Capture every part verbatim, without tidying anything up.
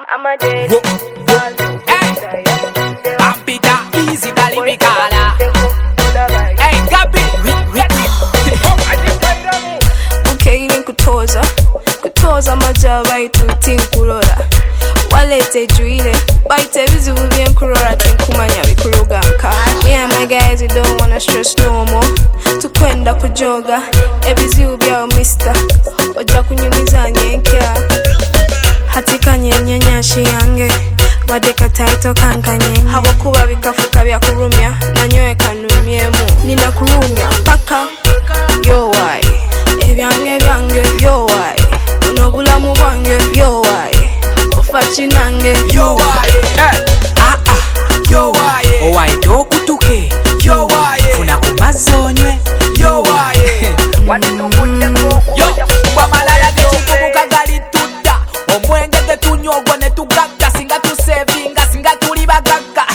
I'm a dead. Hey, I'm Peter Easy, Dali Mikala. Hey, Gabi, Okay, ni kutoza kutoza maja baitu tinkulora walete juile baite bizibu byenkulora tinkumanya bikuluganka. Yeah, my guys, you don't wanna stress no more. Tukwenda kujoga ebizibu byao mister oja kunyumiza nyenkya hatika nyenyenyashi yange wadeka taito kankanye hawakuba bikafuka bya kurumya nanyoe kanumyemu nina kurumya paka yo why ebyange byange yo why unobulamu bwange yo why ofachi nange yo why, hey, ah ah, yo why, oh why dokutuke, yo why, funa kumazonywe, yo why, wani nukunde kuku, yo, kwa malaya gechukubuka gali tuda, omwenge getunyogwa netugaga, singa tusevinga, singa tulibagaga,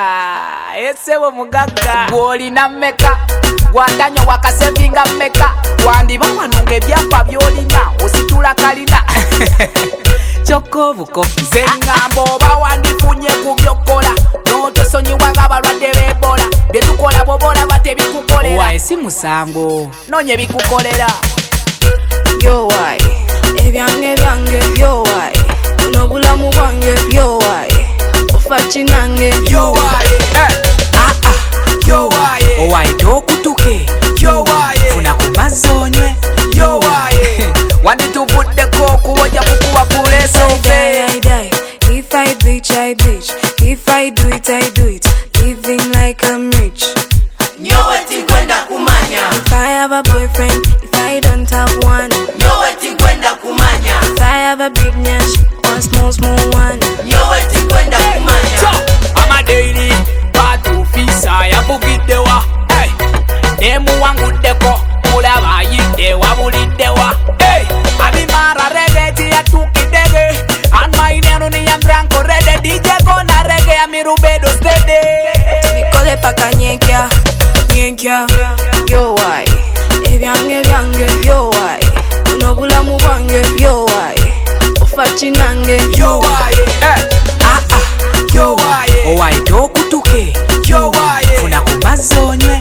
esewo mugaga, gwoli na meka, gwandanyo wakasevinga meka, wandiba wanunge byapa byolina, ositula kalina, choko buko zengambo bawandifunye kubyokola notosonyiwa ng'abalwadde b'Ebola byetukola bobola bate bikukolera wae si musango nonye bikukolera yo why ebyange byange yo why unobulamu bwange yo why ofachi nange yo why, hey, ah ah, yo why, oh why dokutuke, yo why, funa kumazonywe, yo why, wandituvuddeko okuwoja kukuwa kuleso I die, if I bitch, I bitch. If I do it, I do it. Living like I'm rich. Nyowe tinkwenda kumanya. If I have a boyfriend, if I don't have one. Nyowe tinkwenda kumanya. If I have a big nyash, one small small one. Nyowe tinkwenda kumanya. So, I'm a daily batu fisa ya bugidewa. Hey, demu wangu deko mulaba yidewa bulidewa. Hey, abimara regeti ya tukidege. And my name ni yambranko rede D J gonna reggae amirubedo stede. Nikole paka nyenkya, nyenkya. Yo why? Ebyange byange yo why? Unobulamu bwange yo why? Ofachi nange yo why? Hey, ah ah, yo why? Oh why dokutuke, yo why? Funa kumazonywe.